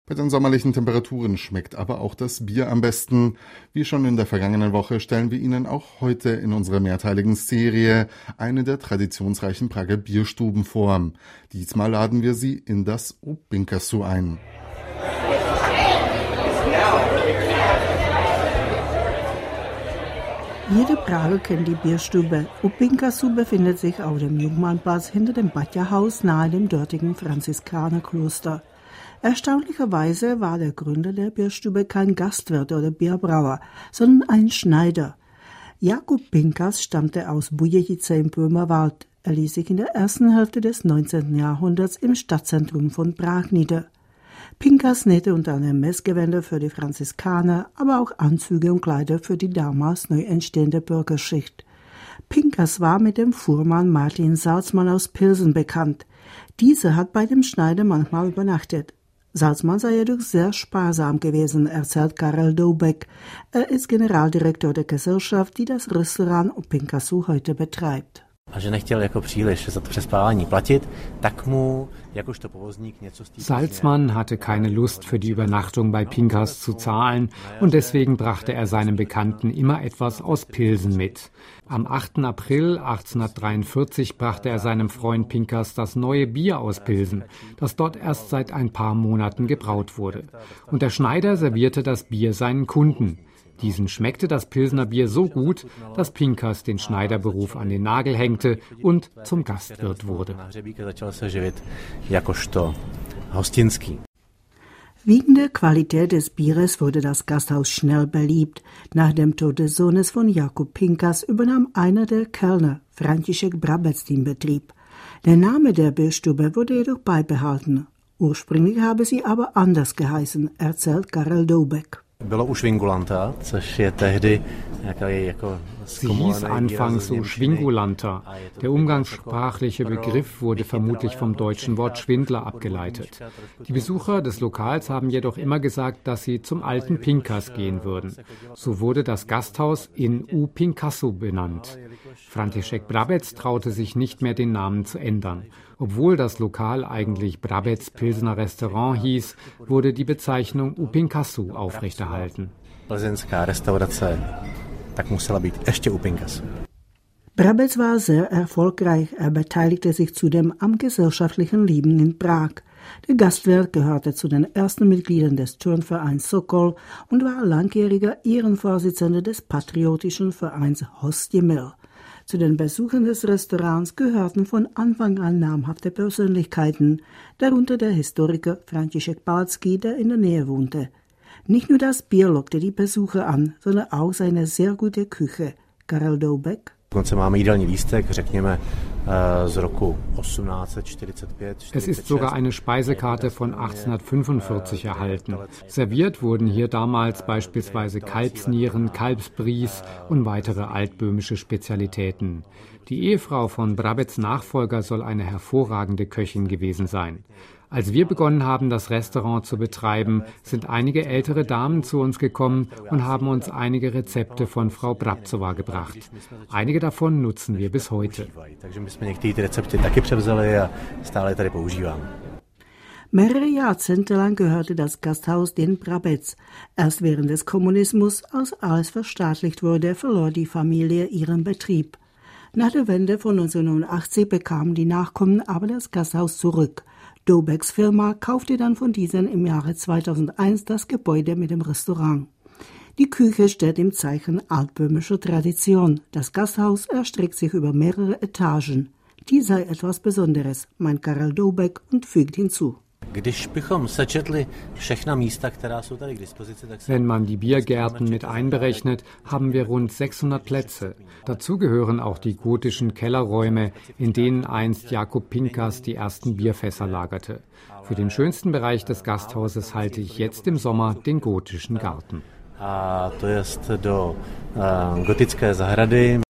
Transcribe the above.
Bei den sommerlichen Temperaturen schmeckt aber auch das Bier am besten. Wie schon in der vergangenen Woche stellen wir Ihnen auch heute in unserer mehrteiligen Serie eine der traditionsreichen Prager Bierstuben vor. Diesmal laden wir Sie in das U Pinkasu ein. Jede Prager kennt die Bierstube. U Pinkasu befindet sich auf dem Jungmannplatz hinter dem Batja-Haus nahe dem dortigen Franziskanerkloster. Erstaunlicherweise war der Gründer der Bierstube kein Gastwirt oder Bierbrauer, sondern ein Schneider. Jakub Pinkas stammte aus Bujevice im Böhmerwald. Er ließ sich in der ersten Hälfte des 19. Jahrhunderts im Stadtzentrum von Prag nieder. Pinkas nähte unter anderem Messgewänder für die Franziskaner, aber auch Anzüge und Kleider für die damals neu entstehende Bürgerschicht. Pinkas war mit dem Fuhrmann Martin Salzmann aus Pilsen bekannt. Dieser hat bei dem Schneider manchmal übernachtet. Salzmann sei jedoch sehr sparsam gewesen, erzählt Karel Doubek. Er ist Generaldirektor der Gesellschaft, die das Restaurant U Pinkasu heute betreibt. Salzmann hatte keine Lust, für die Übernachtung bei Pinkas zu zahlen, und deswegen brachte er seinem Bekannten immer etwas aus Pilsen mit. Am 8. April 1843 brachte er seinem Freund Pinkas das neue Bier aus Pilsen, das dort erst seit ein paar Monaten gebraut wurde. Und der Schneider servierte das Bier seinen Kunden. Diesen schmeckte das Pilsener Bier so gut, dass Pinkas den Schneiderberuf an den Nagel hängte und zum Gastwirt wurde. Wegen der Qualität des Bieres wurde das Gasthaus schnell beliebt. Nach dem Tod des Sohnes von Jakub Pinkas übernahm einer der Kellner, František Brabec, den Betrieb. Der Name der Bierstube wurde jedoch beibehalten. Ursprünglich habe sie aber anders geheißen, erzählt Karel Doubek. Sie hieß anfangs so Schwingulanta. Der umgangssprachliche Begriff wurde vermutlich vom deutschen Wort Schwindler abgeleitet. Die Besucher des Lokals haben jedoch immer gesagt, dass sie zum alten Pinkas gehen würden. So wurde das Gasthaus in U Pinkasu benannt. František Brabec traute sich nicht mehr, den Namen zu ändern. Obwohl das Lokal eigentlich Brabec Pilsener Restaurant hieß, wurde die Bezeichnung U Pinkasu aufrechterhalten. Brabec war sehr erfolgreich. Er beteiligte sich zudem am gesellschaftlichen Leben in Prag. Der Gastwirt gehörte zu den ersten Mitgliedern des Turnvereins Sokol und war langjähriger Ehrenvorsitzender des patriotischen Vereins Hostemel. Zu den Besuchern des Restaurants gehörten von Anfang an namhafte Persönlichkeiten, darunter der Historiker František Palacký, der in der Nähe wohnte. Nicht nur das Bier lockte die Besucher an, sondern auch seine sehr gute Küche. Karel Doubek. Es ist sogar eine Speisekarte von 1845 erhalten. Serviert wurden hier damals beispielsweise Kalbsnieren, Kalbsbries und weitere altböhmische Spezialitäten. Die Ehefrau von Brabecs Nachfolger soll eine hervorragende Köchin gewesen sein. Als wir begonnen haben, das Restaurant zu betreiben, sind einige ältere Damen zu uns gekommen und haben uns einige Rezepte von Frau Brabcová gebracht. Einige davon nutzen wir bis heute. Mehrere Jahrzehnte lang gehörte das Gasthaus den Brabec. Erst während des Kommunismus, als alles verstaatlicht wurde, verlor die Familie ihren Betrieb. Nach der Wende von 1989 bekamen die Nachkommen aber das Gasthaus zurück. Doubeks Firma kaufte dann von diesen im Jahre 2001 das Gebäude mit dem Restaurant. Die Küche steht im Zeichen altböhmischer Tradition. Das Gasthaus erstreckt sich über mehrere Etagen. Die sei etwas Besonderes, meint Karel Doubek und fügt hinzu. Wenn man die Biergärten mit einberechnet, haben wir rund 600 Plätze. Dazu gehören auch die gotischen Kellerräume, in denen einst Jakub Pinkas die ersten Bierfässer lagerte. Für den schönsten Bereich des Gasthauses halte ich jetzt im Sommer den gotischen Garten. A to jest do gotické zahrady.